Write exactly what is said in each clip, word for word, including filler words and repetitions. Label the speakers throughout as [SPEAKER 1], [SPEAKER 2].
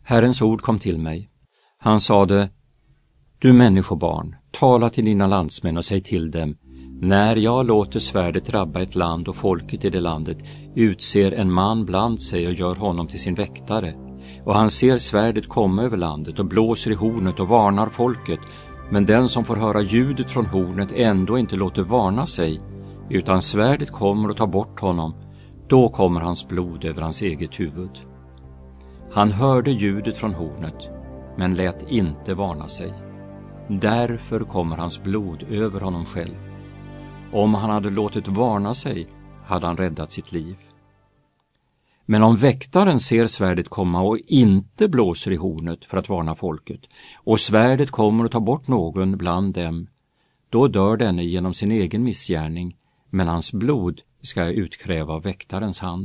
[SPEAKER 1] Herrens ord kom till mig. Han sade: Du människobarn, tala till dina landsmän och säg till dem: när jag låter svärdet drabba ett land och folket i det landet utser en man bland sig och gör honom till sin väktare, och han ser svärdet komma över landet och blåser i hornet och varnar folket, men den som får höra ljudet från hornet ändå inte låter varna sig, utan svärdet kommer och tar bort honom, då kommer hans blod över hans eget huvud. Han hörde ljudet från hornet, men lät inte varna sig. Därför kommer hans blod över honom själv. Om han hade låtit varna sig hade han räddat sitt liv. Men om väktaren ser svärdet komma och inte blåser i hornet för att varna folket, och svärdet kommer och tar bort någon bland dem, då dör denne genom sin egen missgärning, men hans blod ska jag utkräva av väktarens hand.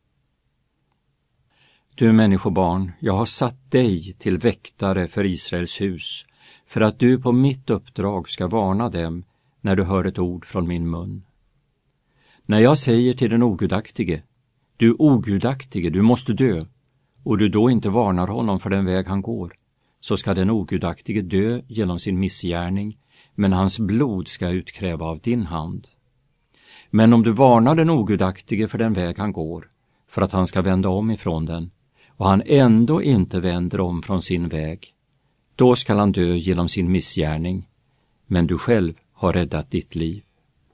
[SPEAKER 1] Du människobarn, jag har satt dig till väktare för Israels hus, för att du på mitt uppdrag ska varna dem när du hör ett ord från min mun. När jag säger till den ogudaktige: du ogudaktige, du måste dö, och du då inte varnar honom för den väg han går, så ska den ogudaktige dö genom sin missgärning, men hans blod ska utkräva av din hand. Men om du varnar den ogudaktige för den väg han går, för att han ska vända om ifrån den, och han ändå inte vänder om från sin väg, då skall han dö genom sin missgärning, men du själv har räddat ditt liv.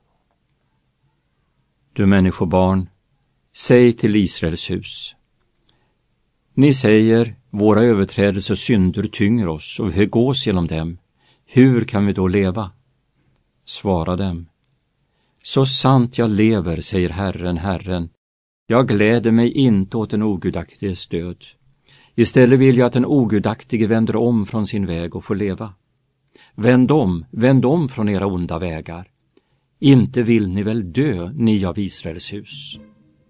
[SPEAKER 1] Du människobarn, säg till Israels hus: ni säger, våra överträdelser och synder tynger oss och vi gås genom dem. Hur kan vi då leva? Svara dem: så sant jag lever, säger Herren, Herren, jag gläder mig inte åt den ogudaktiges död. Istället vill jag att den ogudaktige vänder om från sin väg och får leva. Vänd om, vänd om från era onda vägar. Inte vill ni väl dö, ni av Israels hus.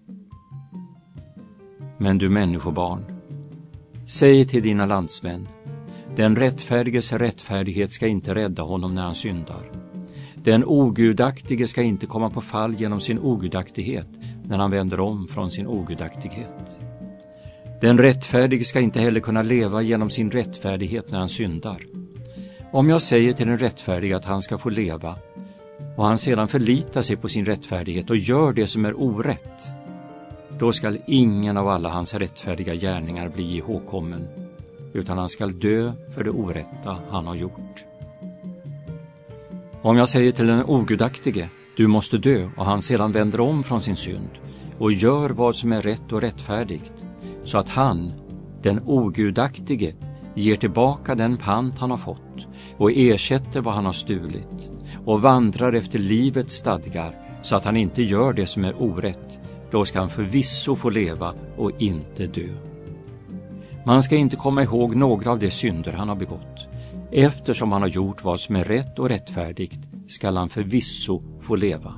[SPEAKER 1] Men du människobarn, säg till dina landsmän: den rättfärdiges rättfärdighet ska inte rädda honom när han syndar. Den ogudaktige ska inte komma på fall genom sin ogudaktighet när han vänder om från sin ogudaktighet. Den rättfärdige ska inte heller kunna leva genom sin rättfärdighet när han syndar. Om jag säger till den rättfärdige att han ska få leva, och han sedan förlitar sig på sin rättfärdighet och gör det som är orätt, då skall ingen av alla hans rättfärdiga gärningar bli ihågkommen, utan han skall dö för det orätta han har gjort. Om jag säger till den ogudaktige: du måste dö, och han sedan vänder om från sin synd och gör vad som är rätt och rättfärdigt, så att han, den ogudaktige, ger tillbaka den pant han har fått och ersätter vad han har stulit och vandrar efter livets stadgar, så att han inte gör det som är orätt, då ska han förvisso få leva och inte dö. Man ska inte komma ihåg några av de synder han har begått. Eftersom han har gjort vad som är rätt och rättfärdigt skall han förvisso få leva.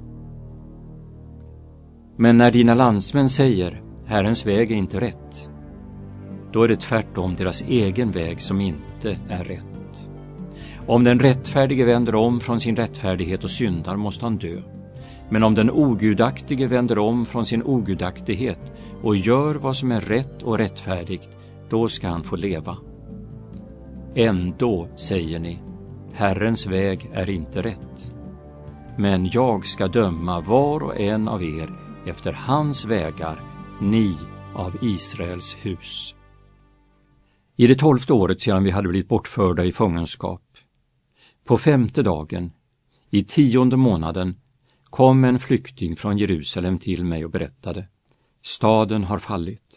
[SPEAKER 1] Men när dina landsmän säger: Herrens väg är inte rätt, då är det tvärtom deras egen väg som inte är rätt. Om den rättfärdige vänder om från sin rättfärdighet och syndar, måste han dö. Men om den ogudaktige vänder om från sin ogudaktighet och gör vad som är rätt och rättfärdigt, då ska han få leva. Ändå säger ni: Herrens väg är inte rätt. Men jag ska döma var och en av er efter hans vägar, ni av Israels hus. I det tolfte året sedan vi hade blivit bortförda i fångenskap, på femte dagen, i tionde månaden, kom en flykting från Jerusalem till mig och berättade: staden har fallit.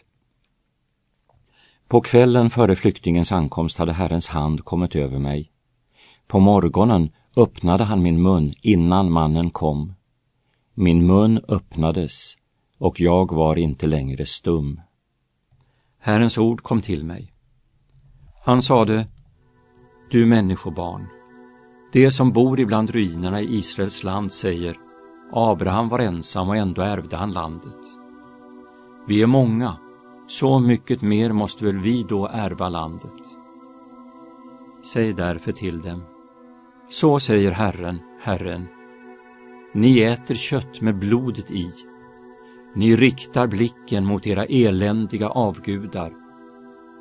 [SPEAKER 1] På kvällen före flyktingens ankomst hade Herrens hand kommit över mig. På morgonen öppnade han min mun innan mannen kom. Min mun öppnades och jag var inte längre stum. Herrens ord kom till mig. Han sade: du människobarn, det som bor ibland ruinerna i Israels land säger: Abraham var ensam och ändå ärvde han landet. Vi är många, så mycket mer måste väl vi då ärva landet. Säg därför till dem: så säger Herren, Herren, ni äter kött med blodet i. Ni riktar blicken mot era eländiga avgudar.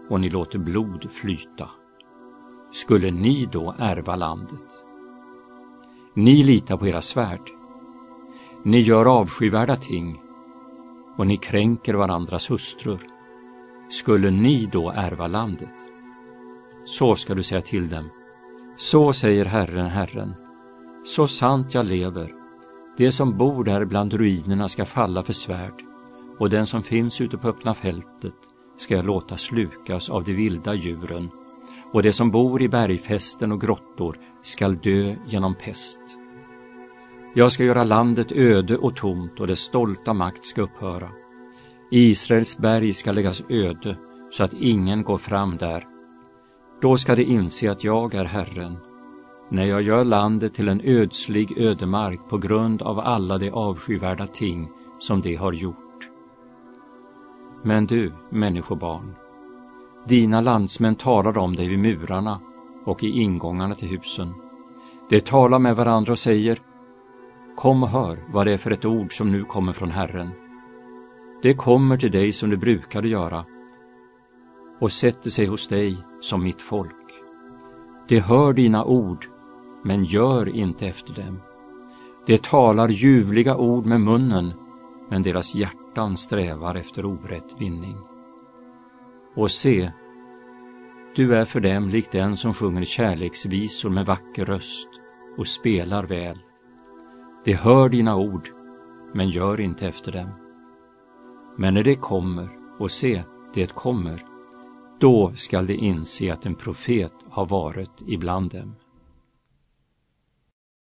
[SPEAKER 1] och ni låter blod flyta. Skulle ni då ärva landet? Ni litar på era svärd. Ni gör avskyvärda ting och ni kränker varandras hustrur. Skulle ni då ärva landet? Så ska du säga till dem. Så säger Herren, Herren. Så sant jag lever. Det som bor där bland ruinerna ska falla för svärd, och den som finns ute på öppna fältet ska jag låta slukas av de vilda djuren, och det som bor i bergfästen och grottor skall dö genom pest. Jag ska göra landet öde och tomt, och dess stolta makt ska upphöra. Israels berg ska läggas öde, så att ingen går fram där. Då ska de inse att jag är Herren, när jag gör landet till en ödslig ödemark på grund av alla de avskyvärda ting som de har gjort. Men du, människobarn, dina landsmän talar om dig vid murarna och i ingångarna till husen. De talar med varandra och säger: Kom och hör vad det är för ett ord som nu kommer från Herren. Det kommer till dig som det brukade göra och sätter sig hos dig som mitt folk. De hör dina ord, men gör inte efter dem. De talar ljuvliga ord med munnen, men deras hjärtan strävar efter orätt vinning. Och se, du är för dem lik den som sjunger kärleksvisor med vacker röst och spelar väl. De hör dina ord, men gör inte efter dem. Men när det kommer, och se, det kommer, då skall de inse att en profet har varit ibland dem.